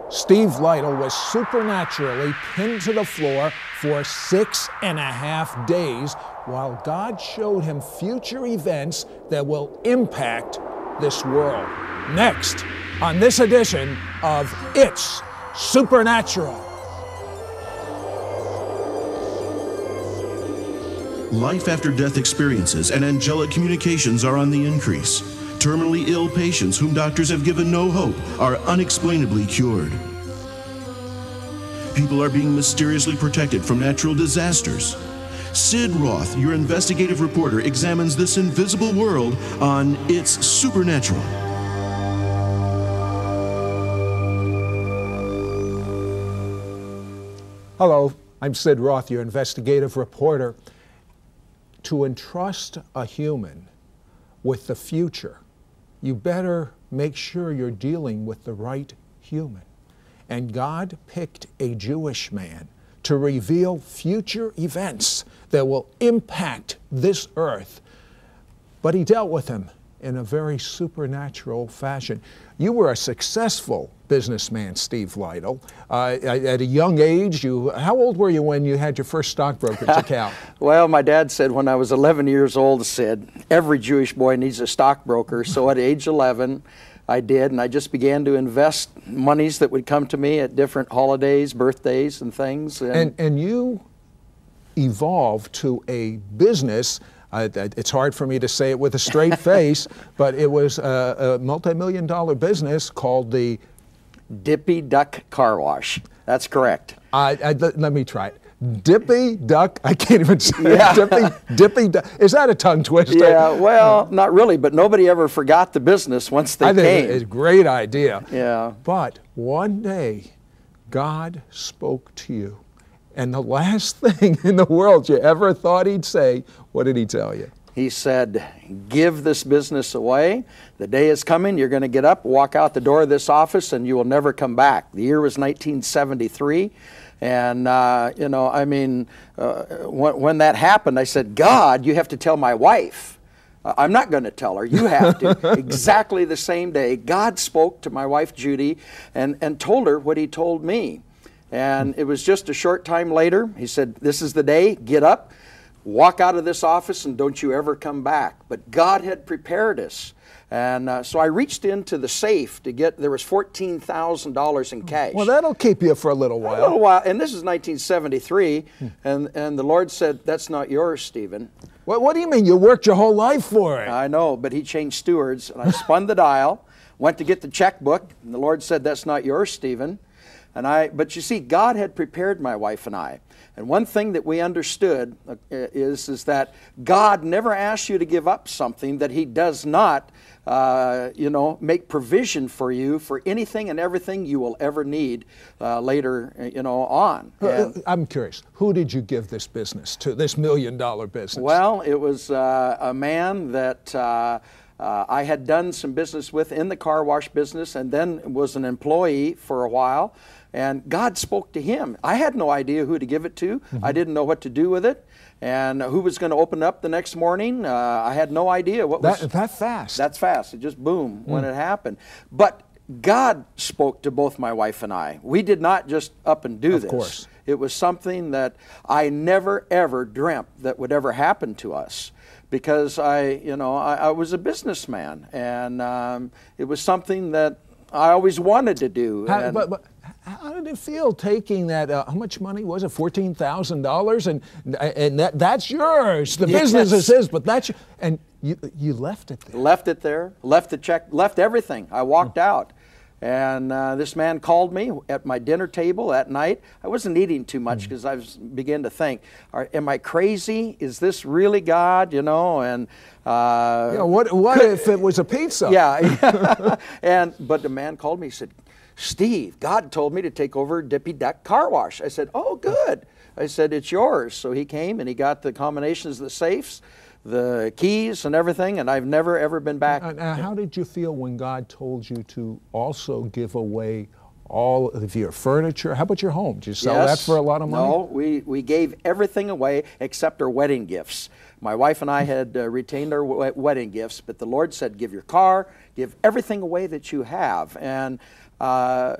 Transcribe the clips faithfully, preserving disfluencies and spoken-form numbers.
Steve Lytle was supernaturally pinned to the floor for six and a half days while God showed him future events that will impact this world. Next, on this edition of It's Supernatural. Life after death experiences and angelic communications are on the increase. Terminally ill patients whom doctors have given no hope are unexplainably cured. People are being mysteriously protected from natural disasters. Sid Roth, your investigative reporter, examines this invisible world on It's Supernatural. Hello, I'm Sid Roth, your investigative reporter. To entrust a human with the future, you better make sure you're dealing with the right human. And God picked a Jewish man to reveal future events that will impact this earth. But he dealt with them in a very supernatural fashion. You were a successful businessman, Steve Lytle. Uh, at a young age, you, how old were you when you had your first stockbroker's account? Well, my dad said when I was eleven years old, said, every Jewish boy needs a stockbroker. So at age eleven, I did, and I just began to invest monies that would come to me at different holidays, birthdays, and things. And, and, and you evolved to a business. Uh, it's hard for me to say it with a straight face, but it was a, a multi-million dollar business called the Dippy Duck Car Wash. That's correct. I, I, let me try it. Dippy Duck, I can't even say yeah. it. Dippy, Dippy Duck. Is that a tongue twister? Yeah, well, not really, but nobody ever forgot the business once they I think came. It's a great idea. Yeah. But one day, God spoke to you. And the last thing in the world you ever thought he'd say, what did he tell you? He said, give this business away. The day is coming, you're going to get up, walk out the door of this office, and you will never come back. The year was nineteen seventy-three. And, uh, you know, I mean, uh, when, when that happened, I said, God, you have to tell my wife. Uh, I'm not going to tell her. You have to. Exactly the same day, God spoke to my wife, Judy, and, and told her what he told me. And it was just a short time later, he said, this is the day, get up, walk out of this office, and don't you ever come back. But God had prepared us. And uh, so I reached into the safe to get, there was fourteen thousand dollars in cash. Well, that'll keep you for a little while. A little while, and this is nineteen seventy-three, hmm. and, and the Lord said, that's not yours, Stephen. What, what do you mean? You worked your whole life for it. I know, but he changed stewards, and I spun the dial, went to get the checkbook, and the Lord said, that's not yours, Stephen. And I, but you see, God had prepared my wife and I. And one thing that we understood uh, is, is that God never asks you to give up something that he does not, uh, you know, make provision for you for anything and everything you will ever need uh, later, you know, on. And, I'm curious, who did you give this business to, this million dollar business? Well, it was uh, a man that uh, uh, I had done some business with in the car wash business and then was an employee for a while. And God spoke to him. I had no idea who to give it to. Mm-hmm. I didn't know what to do with it. And who was going to open up the next morning. Uh, I had no idea what that, was... That fast? That's fast. It just boom mm. when it happened. But God spoke to both my wife and I. We did not just up and do of this. Of course. It was something that I never, ever dreamt that would ever happen to us. Because I, you know, I, I was a businessman. And um, it was something that I always wanted to do. How, and, but, but how did it feel taking that, uh, how much money was it, fourteen thousand dollars? And and that that's yours. The yes. business is his, but that's, and you you left it there. Left it there, left the check, left everything. I walked mm. out. And uh, this man called me at my dinner table at night. I wasn't eating too much because mm. I was began to think, Are, am I crazy? Is this really God? You know, and uh, yeah, what what could, if it was a pizza? Yeah, yeah. and but the man called me. He said, Steve, God told me to take over Dippy Duck Car Wash. I said, oh, good. I said, it's yours. So he came and he got the combinations of the safes, the keys and everything, and I've never, ever been back. Uh, how did you feel when God told you to also give away all of your furniture. How about your home? Did you sell Yes. that for a lot of money? No, we, we gave everything away except our wedding gifts. My wife and I had uh, retained our w- wedding gifts, but the Lord said, give your car, give everything away that you have. And uh,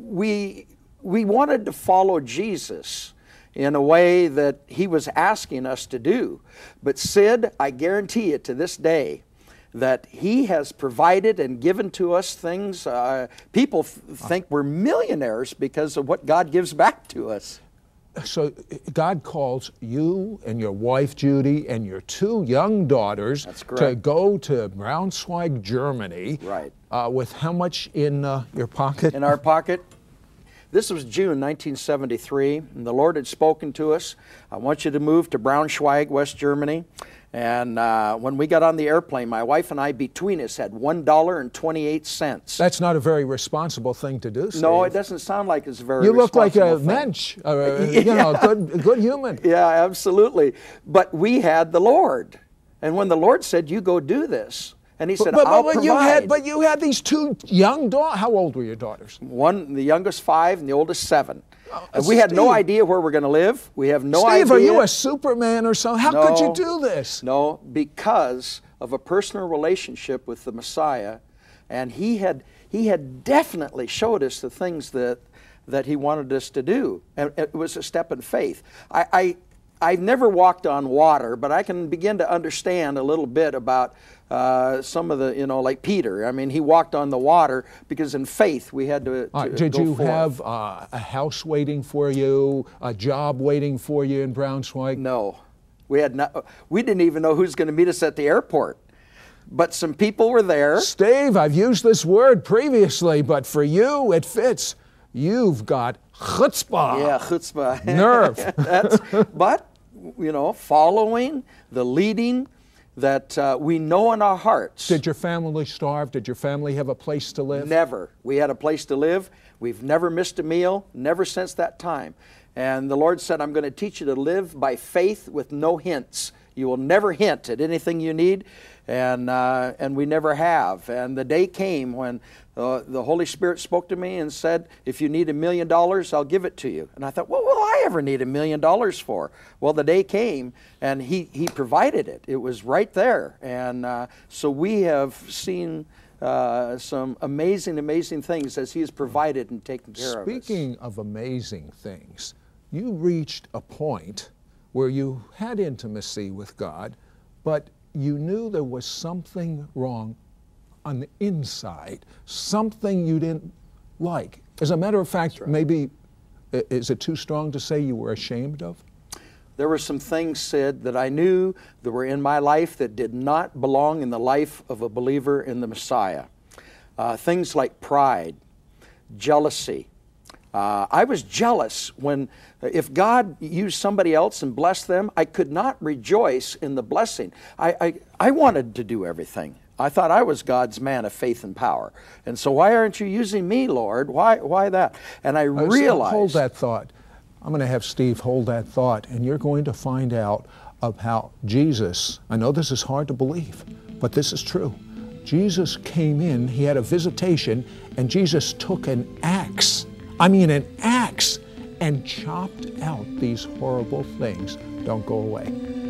we, we wanted to follow Jesus in a way that he was asking us to do. But Sid, I guarantee you to this day, that he has provided and given to us things. Uh, people th- think we're millionaires because of what God gives back to us. So God calls you and your wife, Judy, and your two young daughters That's to correct. go to Braunschweig, Germany. Right. Uh, with how much in uh, your pocket? In our pocket. This was June nineteen seventy-three, and the Lord had spoken to us. I want you to move to Braunschweig, West Germany. And uh, when we got on the airplane, my wife and I, between us, had one dollar and twenty-eight cents. That's not a very responsible thing to do, Steve. No, it doesn't sound like it's a very You look like a responsible thing. mensch, uh, you know, a good, a good human. Yeah, absolutely. But we had the Lord. And when the Lord said, you go do this, and he said, But, but, I'll but provide. you had, but you had these two young daughters. How old were your daughters? One, the youngest five, and the oldest seven. Oh, and we had no Steve. idea where we're going to live. We have no Steve, idea. are you a Superman or something? How could you No. do this? No, because of a personal relationship with the Messiah, and he had he had definitely showed us the things that that he wanted us to do, and it was a step in faith. I, I I've never walked on water, but I can begin to understand a little bit about uh, some of the, you know, like Peter. I mean, he walked on the water because in faith we had to, Uh, to did go you forth. have uh, a house waiting for you, a job waiting for you in Braunschweig? No, we had not. We didn't even know who's going to meet us at the airport. But some people were there. Steve, I've used this word previously, but for you it fits. You've got chutzpah. Yeah, chutzpah. Nerve. That's, but, you know, following the leading that uh, we know in our hearts. Did your family starve? Did your family have a place to live? Never. We had a place to live. We've never missed a meal, never since that time. And the Lord said, I'm going to teach you to live by faith with no hints. You will never hint at anything you need, and uh, and we never have. And the day came when uh, the Holy Spirit spoke to me and said, if you need a million dollars, I'll give it to you. And I thought, what will I ever need a million dollars for? Well, the day came, and he, he provided it. It was right there. And uh, so we have seen uh, some amazing, amazing things as he has provided and taken care of us. Speaking of amazing things, you reached a point where you had intimacy with God, but you knew there was something wrong on the inside, something you didn't like. As a matter of fact, right. maybe, i- is it too strong to say you were ashamed of? There were some things, Sid, that I knew that were in my life that did not belong in the life of a believer in the Messiah. Uh, things like pride, jealousy. Uh, I was jealous when, if God used somebody else and blessed them, I could not rejoice in the blessing. I, I, I wanted to do everything. I thought I was God's man of faith and power. And so why aren't you using me, Lord? Why, why that? And I Uh, so realized... Hold that thought. I'm going to have Steve hold that thought, and you're going to find out of how Jesus, I know this is hard to believe, but this is true. Jesus came in, he had a visitation, and Jesus took an axe, I mean an axe, and chopped out these horrible things. Don't go away.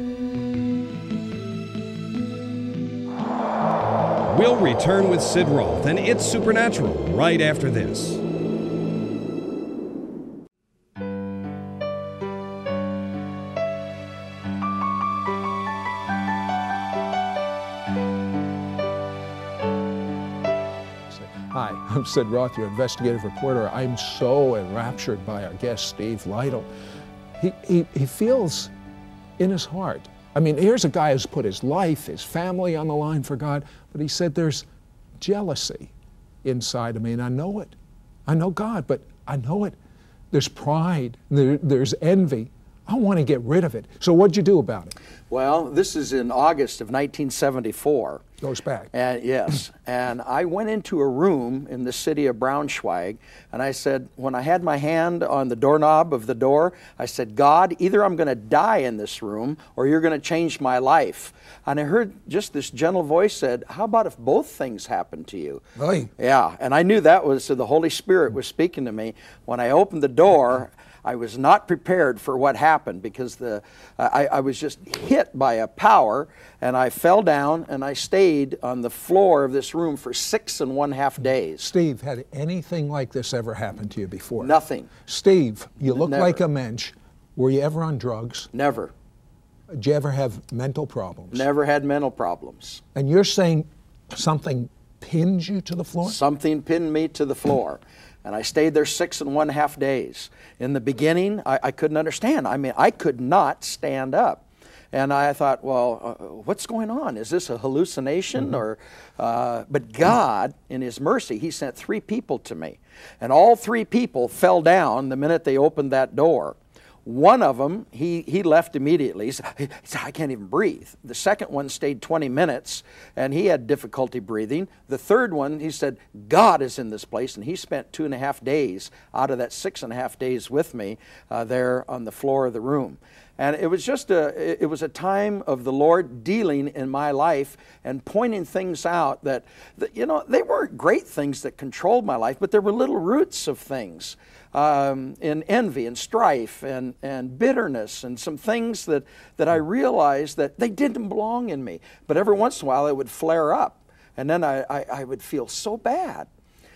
We'll return with Sid Roth and It's Supernatural right after this. Hi, I'm Sid Roth, your investigative reporter. I'm so enraptured by our guest, Steve Lytle. He, he, he feels in his heart. I mean, here's a guy who's put his life, his family on the line for God, but he said there's jealousy inside of me, and I know it. I know God, but I know it. There's pride, there, there's envy. I want to get rid of it. So what'd you do about it? Well, this is in August of nineteen seventy-four. Goes back. And yes, and I went into a room in the city of Braunschweig, and I said, when I had my hand on the doorknob of the door, I said, God, either I'm going to die in this room, or you're going to change my life. And I heard just this gentle voice said, how about if both things happen to you? Really? Yeah, and I knew that was so the Holy Spirit was speaking to me. When I opened the door, I was not prepared for what happened, because the I, I was just hit by a power, and I fell down, and I stayed on the floor of this room for six and one half days. Steve, had anything like this ever happened to you before? Nothing. Steve, you look Never. like a mensch. Were you ever on drugs? Never. Did you ever have mental problems? Never had mental problems. And you're saying something pinned you to the floor? Something pinned me to the floor. And I stayed there six and one half days. In the beginning, I, I couldn't understand. I mean, I could not stand up. And I thought, well, uh, what's going on? Is this a hallucination? Mm-hmm. or? Uh, but God, in His mercy, He sent three people to me. And all three people fell down the minute they opened that door. One of them, he, he left immediately. He said, he said, I can't even breathe. The second one stayed twenty minutes, and he had difficulty breathing. The third one, he said, God is in this place, and he spent two and a half days out of that six and a half days with me uh, there on the floor of the room. And it was just a, it was a time of the Lord dealing in my life and pointing things out that, that, you know, they weren't great things that controlled my life, but there were little roots of things. Um, in envy and strife and, and bitterness and some things that, that I realized that they didn't belong in me. But every once in a while it would flare up, and then I, I, I would feel so bad.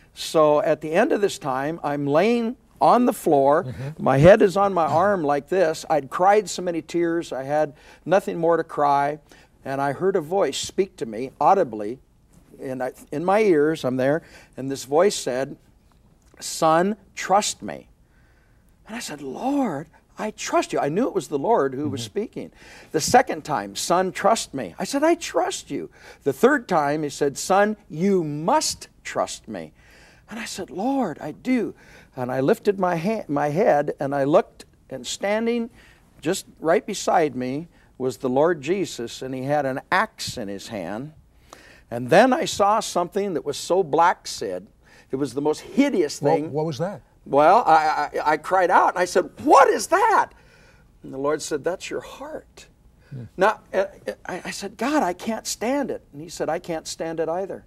So at the end of this time, I'm laying on the floor. Mm-hmm. My head is on my arm like this. I'd cried so many tears, I had nothing more to cry. And I heard a voice speak to me audibly in, in my ears. I'm there, and this voice said, son, trust me. And I said, Lord, I trust you. I knew it was the Lord who mm-hmm. was speaking. The second time, son, trust me. I said, I trust you. The third time, he said, son, you must trust me. And I said, Lord, I do. And I lifted my, ha- my head, and I looked, and standing just right beside me was the Lord Jesus, and He had an axe in His hand. And then I saw something that was so black, Sid. It was the most hideous thing. What, what was that? Well, I, I, I cried out, and I said, what is that? And the Lord said, that's your heart. Hmm. Now, I, I said, God, I can't stand it. And He said, I can't stand it either.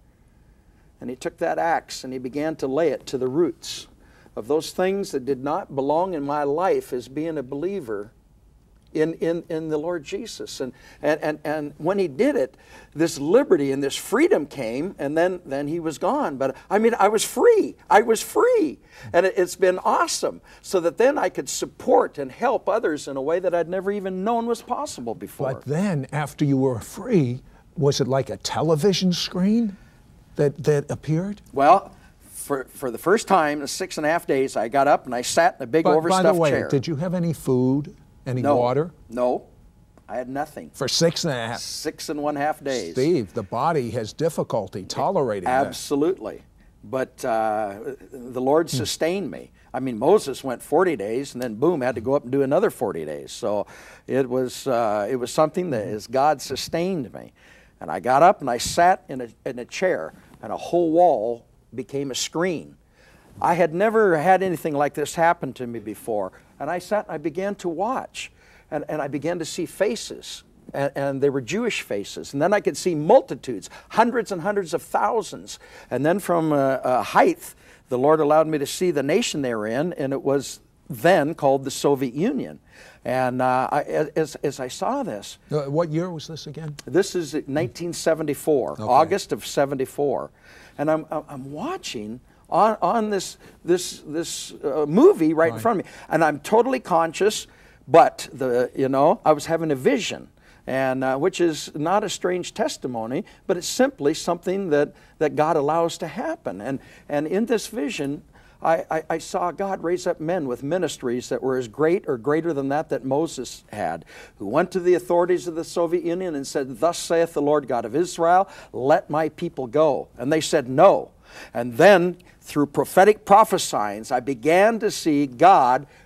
And He took that axe, and He began to lay it to the roots of those things that did not belong in my life as being a believer in, in, in the Lord Jesus. And, and, and, and when He did it, this liberty and this freedom came, and then, then He was gone. But I mean, I was free. I was free. And it, it's been awesome, so that then I could support and help others in a way that I'd never even known was possible before. But then, after you were free, was it like a television screen that, that appeared? Well, For, for the first time in six and a half days, I got up and I sat in a big but, overstuffed by the way, chair. Did you have any food, any no, water? No, I had nothing. For six and a half? Six and one half days. Steve, the body has difficulty tolerating Absolutely. that. But uh, the Lord sustained me. I mean, Moses went forty days, and then boom, had to go up and do another forty days. So it was, uh, it was something that as God sustained me. And I got up and I sat in a, in a chair, and a whole wall became a screen. I had never had anything like this happen to me before. And I sat and I began to watch. And, and I began to see faces. And, and they were Jewish faces. And then I could see multitudes, hundreds and hundreds of thousands. And then from a, a height, the Lord allowed me to see the nation they were in. And it was then called the Soviet Union. And uh, I, as, as I saw this... Uh, what year was this again? This is nineteen seventy-four, okay. August of seventy-four. And I'm, I'm watching on, on this, this, this uh, movie right, right in front of me. And I'm totally conscious, but, the, you know, I was having a vision, and uh, which is not a strange testimony, but it's simply something that, that God allows to happen. And, and in this vision, I, I, I saw God raise up men with ministries that were as great or greater than that that Moses had, who went to the authorities of the Soviet Union and said, thus saith the Lord God of Israel, let my people go. And they said no. And then through prophetic prophesyings, I began to see God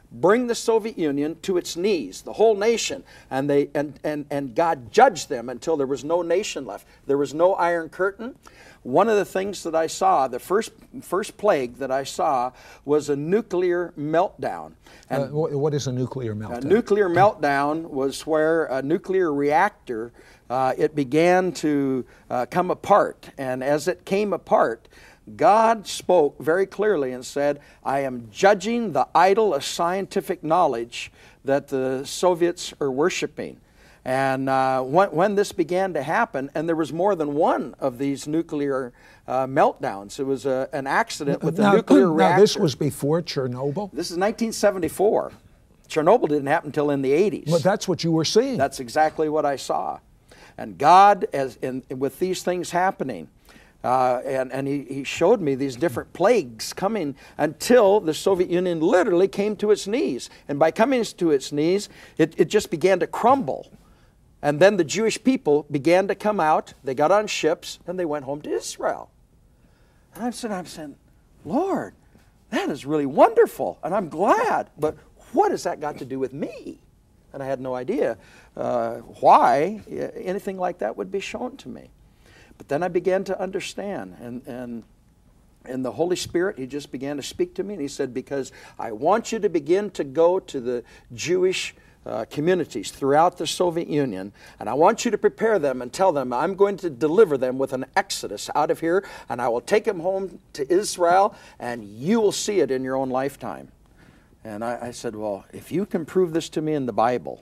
bring the Soviet Union to its knees, the whole nation, and they and and and God judged them until there was no nation left. There was no Iron Curtain. One of the things that I saw, the first first plague that I saw, was a nuclear meltdown. And uh, what is a nuclear meltdown? A nuclear meltdown was where a nuclear reactor, uh, it began to uh, come apart, and as it came apart, God spoke very clearly and said, I am judging the idol of scientific knowledge that the Soviets are worshiping. And uh, when, when this began to happen, and there was more than one of these nuclear uh, meltdowns, it was a, an accident with now, the nuclear now, reactor. This was before Chernobyl? This is nineteen seventy-four. Chernobyl didn't happen until in the eighties. But that's what you were seeing. That's exactly what I saw. And God, as in, with these things happening, Uh, and and he, he showed me these different plagues coming until the Soviet Union literally came to its knees. And by coming to its knees, it, it just began to crumble. And then the Jewish people began to come out. They got on ships and they went home to Israel. And I'm saying, I'm saying, Lord, that is really wonderful. And I'm glad. But what has that got to do with me? And I had no idea uh, why anything like that would be shown to me. But then I began to understand, and, and, and the Holy Spirit, He just began to speak to me, and He said, because I want you to begin to go to the Jewish uh, communities throughout the Soviet Union, and I want you to prepare them and tell them, I'm going to deliver them with an exodus out of here, and I will take them home to Israel, and you will see it in your own lifetime. And I, I said, well, if you can prove this to me in the Bible,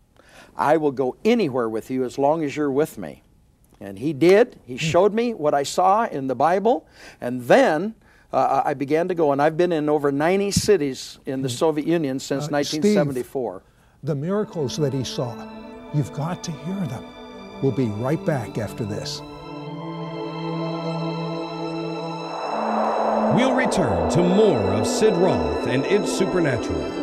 I will go anywhere with you as long as you're with me. And he did. He showed me what I saw in the Bible. And then uh, I began to go. And I've been in over ninety cities in the Soviet Union since uh, nineteen seventy-four. Steve, the miracles that he saw, you've got to hear them. We'll be right back after this. We'll return to more of Sid Roth and It's Supernatural.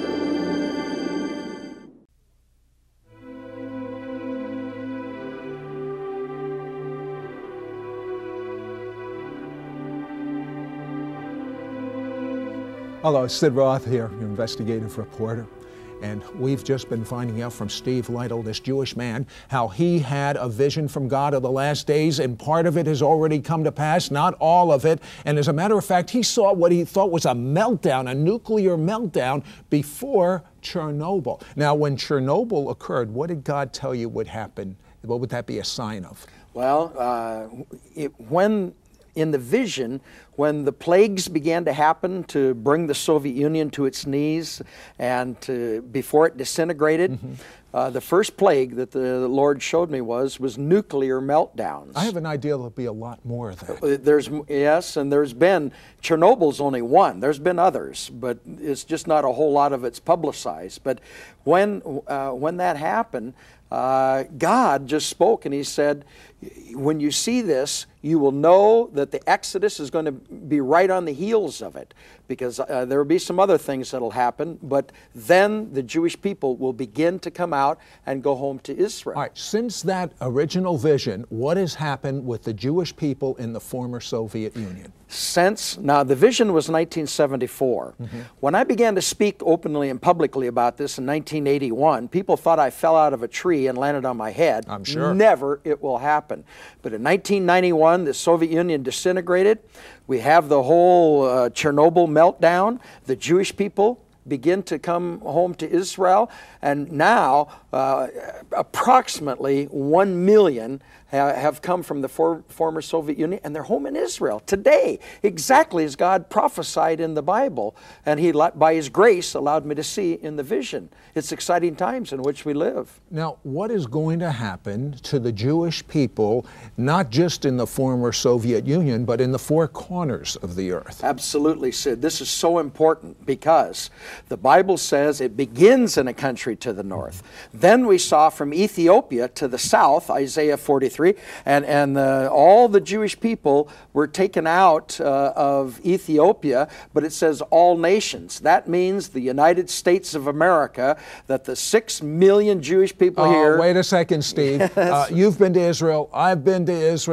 Hello, Sid Roth here, your investigative reporter. And we've just been finding out from Steve Lytle, this Jewish man, how he had a vision from God of the last days, and part of it has already come to pass, not all of it. And as a matter of fact, he saw what he thought was a meltdown, a nuclear meltdown before Chernobyl. Now, when Chernobyl occurred, what did God tell you would happen? What would that be a sign of? Well, uh, it, when in the vision, when the plagues began to happen to bring the Soviet Union to its knees and to, before it disintegrated, mm-hmm. uh, the first plague that the Lord showed me was was nuclear meltdowns. I have an idea there'll be a lot more of that. There's, yes, and there's been, Chernobyl's only one. There's been others, but it's just not a whole lot of it's publicized. But when, uh, when that happened, uh, God just spoke and He said, when you see this, you will know that the Exodus is going to be right on the heels of it, because uh, there will be some other things that will happen, but then the Jewish people will begin to come out and go home to Israel. All right, since that original vision, what has happened with the Jewish people in the former Soviet Union? Since, now the vision was nineteen seventy-four. Mm-hmm. When I began to speak openly and publicly about this in nineteen eighty-one, people thought I fell out of a tree and landed on my head. I'm sure. Never it will happen. But in nineteen ninety-one, the Soviet Union disintegrated. We have the whole uh, Chernobyl meltdown. The Jewish people begin to come home to Israel, and now uh, approximately one million ha have come from the for former Soviet Union, and they're home in Israel today, exactly as God prophesied in the Bible, and He, by His grace, allowed me to see in the vision. It's exciting times in which we live. Now, what is going to happen to the Jewish people, not just in the former Soviet Union, but in the four corners of the earth? Absolutely, Sid. This is so important because the Bible says it begins in a country to the north. Then we saw from Ethiopia to the south, Isaiah forty-three, and, and the, all the Jewish people were taken out uh, of Ethiopia, but it says all nations. That means the United States of America, that the six million Jewish people oh, here... Wait a second, Steve. uh, you've been to Israel. I've been to Israel.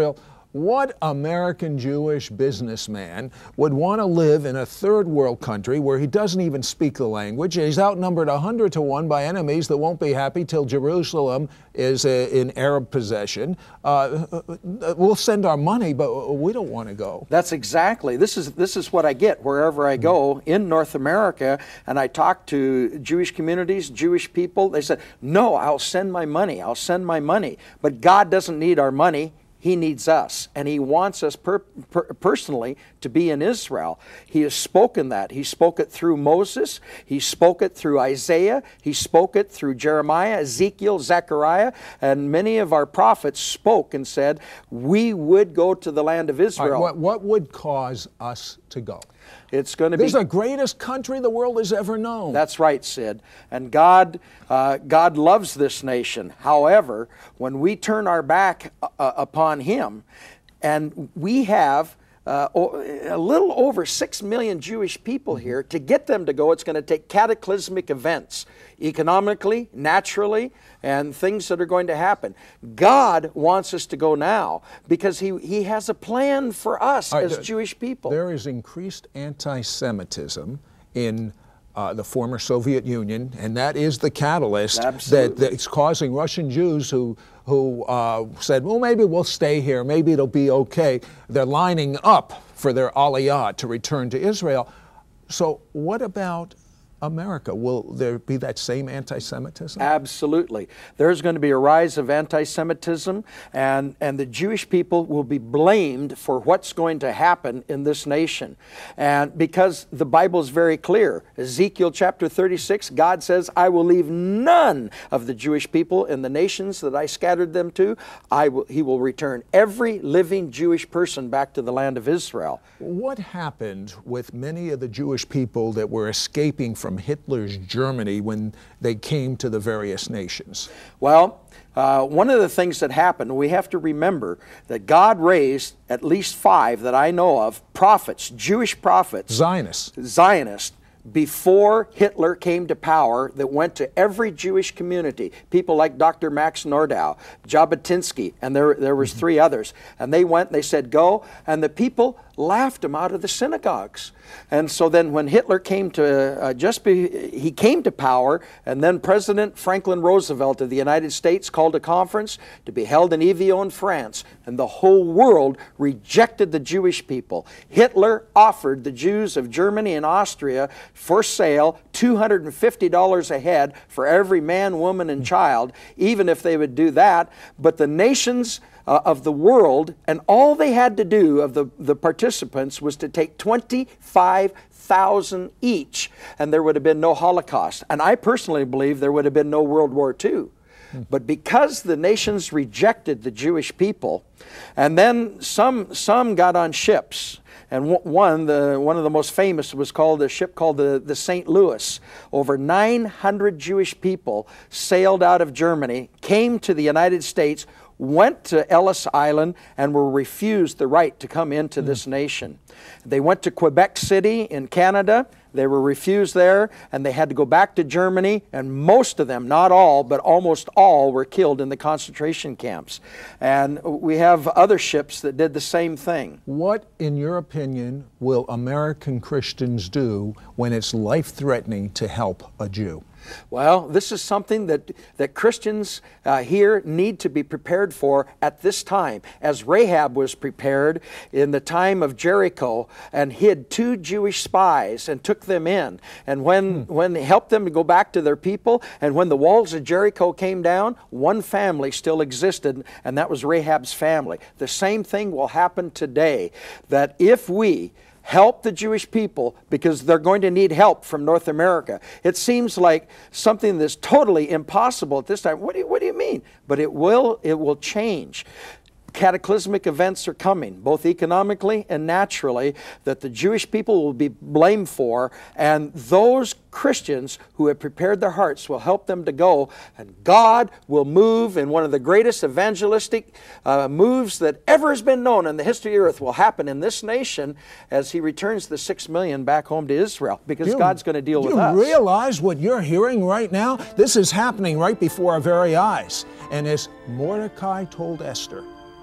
What American Jewish businessman would want to live in a third world country where he doesn't even speak the language? He's outnumbered one hundred to one by enemies that won't be happy till Jerusalem is uh, in Arab possession. Uh, we'll send our money, but we don't want to go. That's exactly. This is this is what I get wherever I go in North America, and I talk to Jewish communities, Jewish people. They said, "No, I'll send my money. I'll send my money." But God doesn't need our money. He needs us, and He wants us per, per, personally to be in Israel. He has spoken that. He spoke it through Moses. He spoke it through Isaiah. He spoke it through Jeremiah, Ezekiel, Zechariah, and many of our prophets spoke and said, we would go to the land of Israel. All right, what, what would cause us to go? It's going to be... This is the greatest country the world has ever known. That's right, Sid. And God, uh, God loves this nation. However, when we turn our back uh, upon Him, and we have uh, a little over six million Jewish people here, to get them to go, it's going to take cataclysmic events, economically, naturally, and things that are going to happen. God wants us to go now because He, he has a plan for us right, as there, Jewish people. There is increased anti-Semitism in uh, the former Soviet Union, and that is the catalyst that, that's causing Russian Jews who, who uh, said, well, maybe we'll stay here, maybe it'll be okay. They're lining up for their aliyah to return to Israel. So what about America? Will there be that same anti-Semitism? Absolutely. There's going to be a rise of anti-Semitism, and, and the Jewish people will be blamed for what's going to happen in this nation. And because the Bible is very clear, Ezekiel chapter thirty-six, God says, I will leave none of the Jewish people in the nations that I scattered them to. I will, he will return every living Jewish person back to the land of Israel. What happened with many of the Jewish people that were escaping from from Hitler's Germany when they came to the various nations? Well, uh, one of the things that happened, we have to remember that God raised at least five that I know of, prophets, Jewish prophets. Zionists. Zionists. Before Hitler came to power, that went to every Jewish community. People like Doctor Max Nordau, Jabotinsky, and there, there was mm-hmm. three others. And they went, they said, go, and the people laughed him out of the synagogues. And so then when Hitler came to, uh, just be, he came to power, and then President Franklin Roosevelt of the United States called a conference to be held in Evian, France, and the whole world rejected the Jewish people. Hitler offered the Jews of Germany and Austria for sale two hundred fifty dollars a head for every man, woman, and child, even if they would do that. But the nations Uh, of the world, and all they had to do of the, the participants was to take twenty-five thousand each, and there would have been no Holocaust. And I personally believe there would have been no World War Two. But because the nations rejected the Jewish people, and then some, some got on ships, and one, the, one of the most famous was called a ship called the, the Saint Louis. Over nine hundred Jewish people sailed out of Germany, came to the United States, went to Ellis Island, and were refused the right to come into this nation. They went to Quebec City in Canada. They were refused there, and they had to go back to Germany, and most of them, not all, but almost all, were killed in the concentration camps. And we have other ships that did the same thing. What, in your opinion, will American Christians do when it's life-threatening to help a Jew? Well, this is something that, that Christians uh, here need to be prepared for at this time. As Rahab was prepared in the time of Jericho and hid two Jewish spies and took them in. And when, hmm. when they helped them to go back to their people, and when the walls of Jericho came down, one family still existed, and that was Rahab's family. The same thing will happen today, that if we help the Jewish people, because they're going to need help from North America. It seems like something that's totally impossible at this time. What do you, what do you mean? But it will, it will change. Cataclysmic events are coming, both economically and naturally, that the Jewish people will be blamed for, and those Christians who have prepared their hearts will help them to go, and God will move in one of the greatest evangelistic uh, moves that ever has been known in the history of the earth will happen in this nation as He returns the six million back home to Israel, because you, God's going to deal with us. Do you realize what you're hearing right now? This is happening right before our very eyes. And as Mordecai told Esther,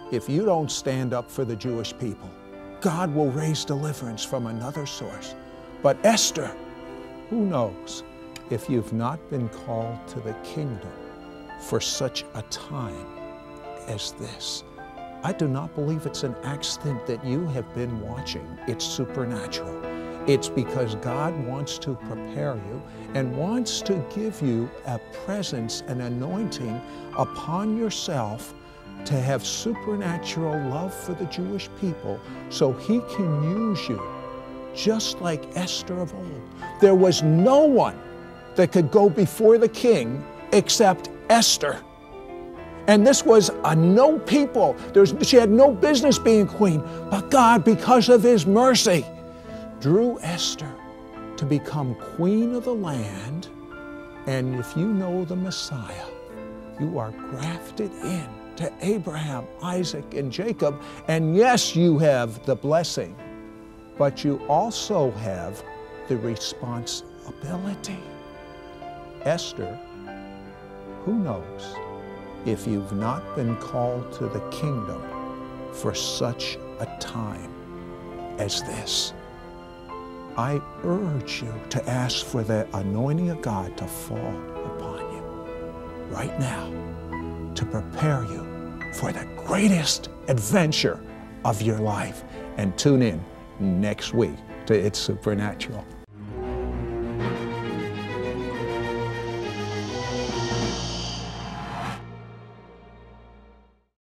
if you don't stand up for the Jewish people, God will raise deliverance from another source. But Esther, who knows if you've not been called to the kingdom for such a time as this. I do not believe it's an accident that you have been watching. It's supernatural. It's because God wants to prepare you and wants to give you a presence, an anointing upon yourself to have supernatural love for the Jewish people so He can use you just like Esther of old. There was no one that could go before the king except Esther. And this was a no people. There's, she had no business being queen, but God, because of His mercy, drew Esther to become queen of the land. And if you know the Messiah, you are grafted in to Abraham, Isaac, and Jacob. And yes, you have the blessing, but you also have the responsibility. Esther, who knows if you've not been called to the kingdom for such a time as this. I urge you to ask for the anointing of God to fall upon you right now to prepare you for the greatest adventure of your life. And tune in next week to It's Supernatural.